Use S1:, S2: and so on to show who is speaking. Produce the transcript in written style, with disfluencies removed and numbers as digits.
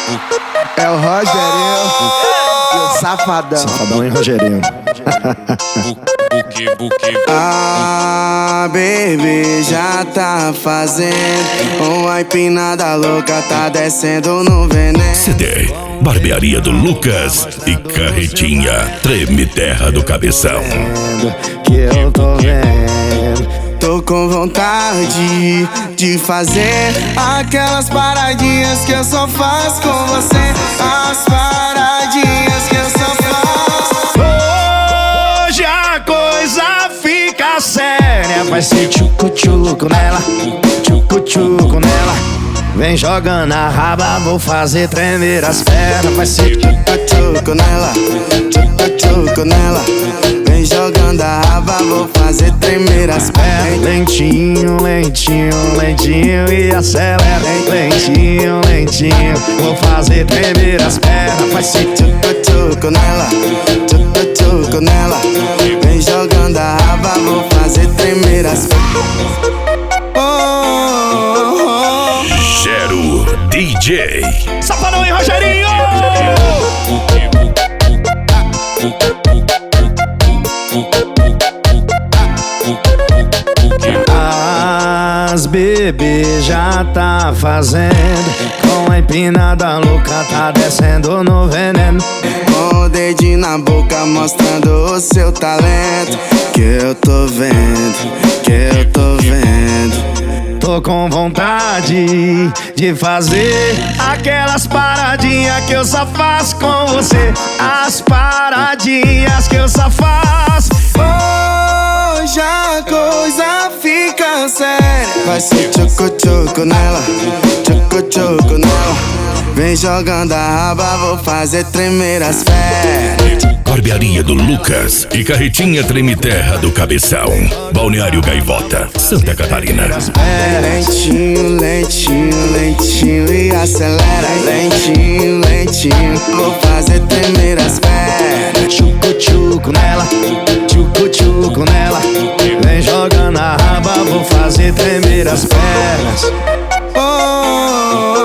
S1: É o Rogerinho e o Safadão.
S2: Safadão e Rogerinho.
S1: Ah, baby, já tá fazendo uma empinada louca, tá descendo no veneno.
S3: CD, barbearia do Lucas e Carretinha, treme terra do cabeção.
S2: Que eu tô vendo.
S1: Tô com vontade de fazer aquelas paradinhas que eu só faço com você. As paradinhas que eu só faço.
S2: Hoje a coisa fica séria. Vai ser tchucu-tchucu nela, tchucu-tchucu nela. Vem jogando a raba, vou fazer tremer as pernas. Vai ser
S1: tchucu-tchucu nela, tchucu-tchucu nela. Vem jogando a raba, vou fazer tremer as pernas.
S2: Lentinho, lentinho, lentinho e acelera. Lentinho, lentinho, vou fazer tremer as pernas. Vai ser
S1: tchucu-tchucu nela, tchucu-tchucu nela. Vem jogando a raba, vou fazer tremer as pernas.
S3: Gero DJ
S2: Safadão e Rogerinho. As bebês já tá fazendo, com a empinada louca tá descendo no veneno.
S1: Com o dedinho na boca mostrando o seu talento. Que eu tô vendo, que eu tô vendo.
S2: Tô com vontade de fazer aquelas paradinhas que eu só faço com você. As paradinhas que eu só faço.
S1: Hoje a coisa fica séria. Vai ser tchucu-tchucu nela, tchucu-tchucu nela. Vem jogando a raba, vou fazer tremer as pernas.
S3: Barbearia do Lucas e Carretinha treme terra do cabeção. Balneário Gaivota, Santa Catarina.
S1: Lentinho, lentinho, lentinho e acelera. Lentinho, lentinho, vou fazer tremer as pernas.
S2: Tchucu-tchucu nela, tchucu-tchucu nela. Vem jogando a raba, vou fazer tremer as pernas.